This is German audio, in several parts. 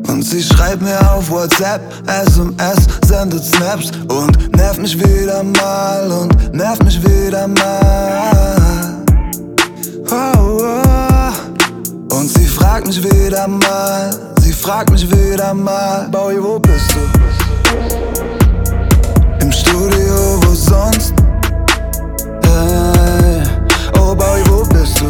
Und sie schreibt mir auf WhatsApp, SMS, sendet Snaps und nervt mich wieder mal und nervt mich wieder mal. Oh, oh. Und sie fragt mich wieder mal, Bowie, wo bist du? Im Studio, wo sonst? Hey, oh Bowie, wo bist du?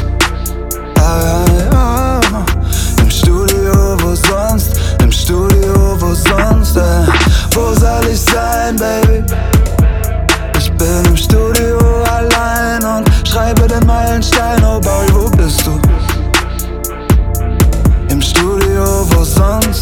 Hey, oh. Im Studio, wo sonst? Im Studio, wo sonst? Hey. Wo soll ich sein, Baby? Ich bin im Studio allein und schreibe den Meilenstein. Oh Bowie, wo bist du? Im Studio, wo sonst?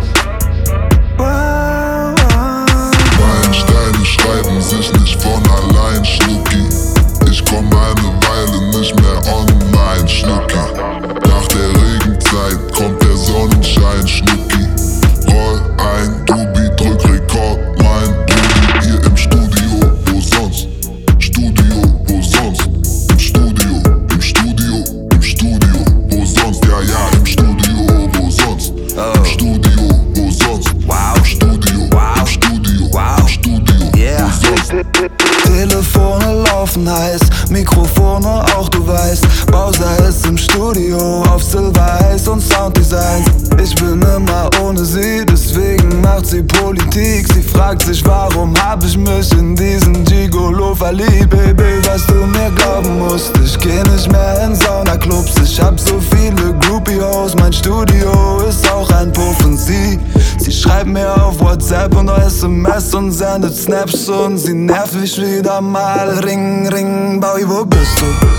Meilensteine schreiben sich nicht von allein, Schnucki. Ich komm eine Weile nicht mehr online, Schnucki. Nach der Regenzeit kommt der Sonnenschein, Schnucki. Roll ein Dubi, drück Rekord, mein Dubi. Hier im Studio, wo sonst? Studio, wo sonst? Im Studio, im Studio, im Studio, wo sonst? Ja, ja, im Studio, wo sonst? Im Studio, wo sonst? Wow. Im Studio, im Studio, im Studio, Yeah. wo sonst? Telefone laufen heiß, Mikrofone auch, du weißt. Bowser ist im Studio auf Silver-Eis und Sounddesigns. Ich bin immer ohne sie, deswegen macht sie Politik. Sie fragt sich, warum hab ich mich in diesen Gigolo verliebt. Baby, was du mir glauben musst, ich geh nicht mehr in Saunaclubs. Ich hab so viele Groupie-Hoes, mein Studio ist auch ein Puff. Und sie schreibt mir auf WhatsApp und SMS und sendet Snaps und sie nervt mich wieder mal. Ring, ring, Bowie, wo bist du?